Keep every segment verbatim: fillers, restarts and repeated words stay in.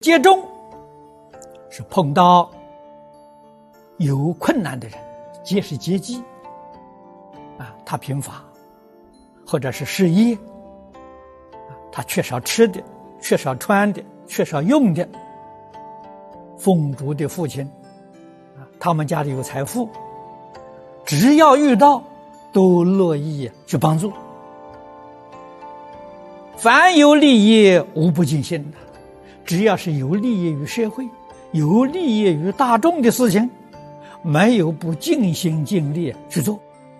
劫中是碰到有困难的人，劫是劫机啊，他贫乏，或者是失业，他缺少吃的，缺少穿的，缺少用的。凤竹的父亲啊，他们家里有财富，只要遇到都乐意去帮助。凡有利益无不尽心的，只要是有利益于社会，有利益于大众的事情，没有不尽心尽力去做。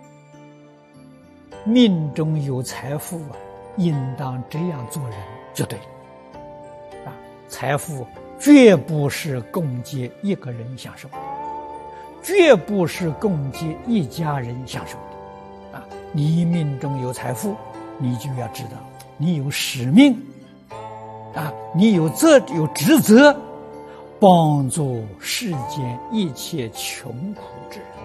命中有财富啊，应当这样做人就对了啊！财富绝不是供给一个人享受，绝不是供给一家人享受的啊！你命中有财富，你就要知道你有使命啊，你有责有职责，帮助世间一切穷苦之人。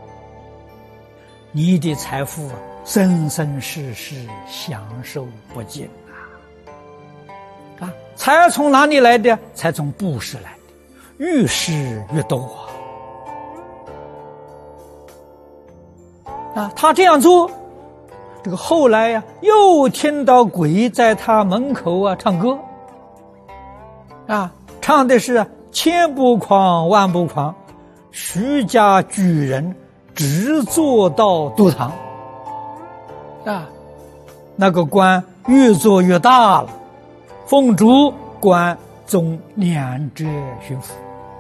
你的财富啊，生生世世享受不尽啊！啊，财从哪里来的？财从布施来的，越施越多啊！啊，他这样做，这个后来呀、啊，又听到鬼在他门口啊唱歌，啊，唱的是千不狂万不狂，徐家举人直做到都堂。啊，那个官越做越大了，凤竹官中两浙巡抚，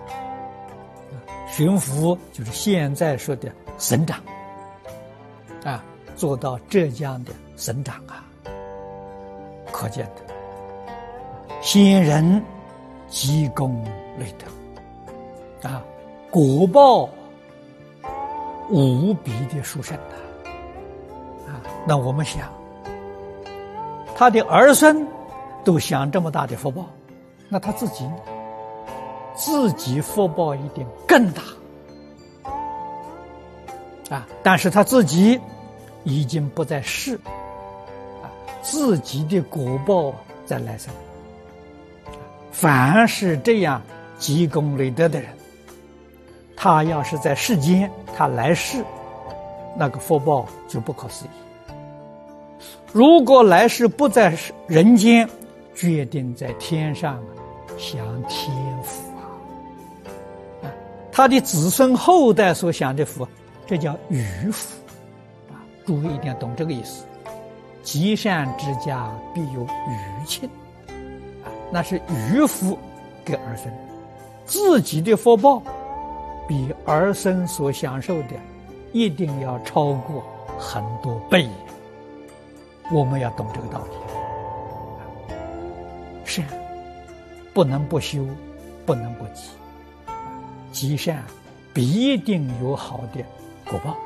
巡抚就是现在说的省长，啊，做到浙江的省长啊，可见的先人积功累德啊，果报无比的殊胜的啊！那我们想，他的儿孙都享这么大的福报，那他自己呢？自己福报一定更大啊！但是他自己已经不在世啊，自己的果报在来生。凡是这样积功累德的人，他要是在世间，他来世那个福报就不可思议。如果来世不在人间，决定在天上享天福啊！他的子孙后代所享的福，这叫余福啊！诸位一定要懂这个意思。积善之家必有余庆啊，那是余福给儿孙，自己的福报比儿孙所享受的一定要超过很多倍。我们要懂这个道理，善不能不修，不能不积，积善必定有好的果报。